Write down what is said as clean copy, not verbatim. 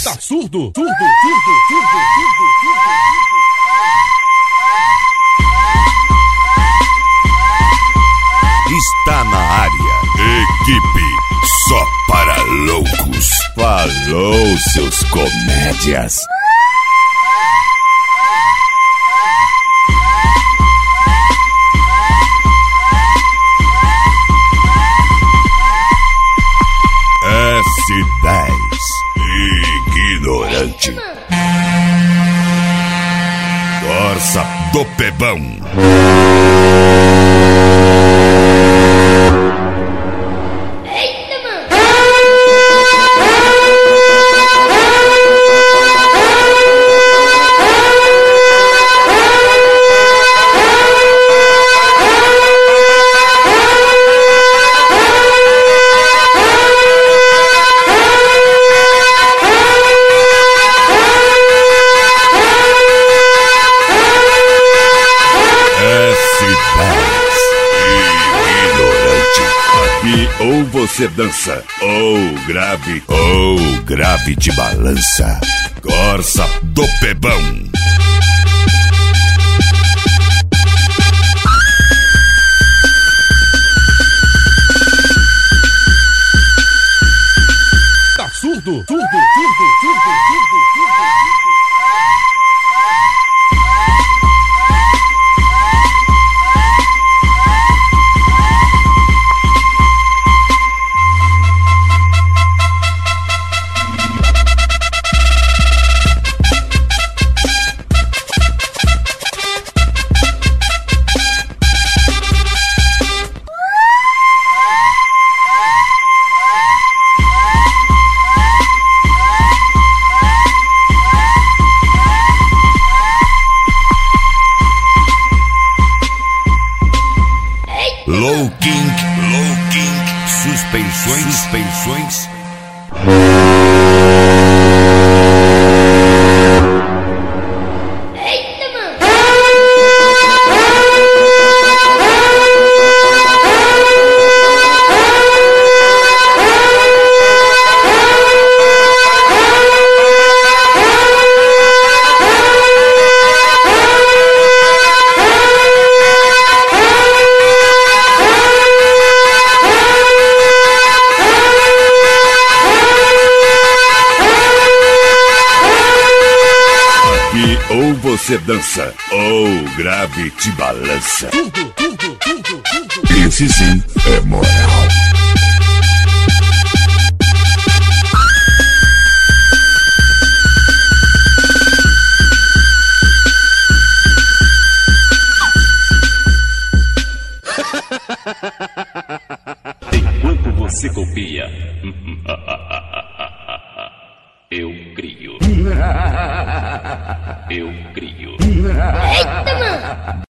Tá surdo? Surdo. Está na área. Equipe só para loucos. Falou, seus comédias. S10 Ignorante. Corsa do Pebão. Ou você dança, ou grave te balança. Corsa do Pebão. Tá surdo? Low King, suspensões. Ou você dança, ou grave te balança. Esse sim é moral. Enquanto você copia, eu crio. Eu crio. Eita, mano!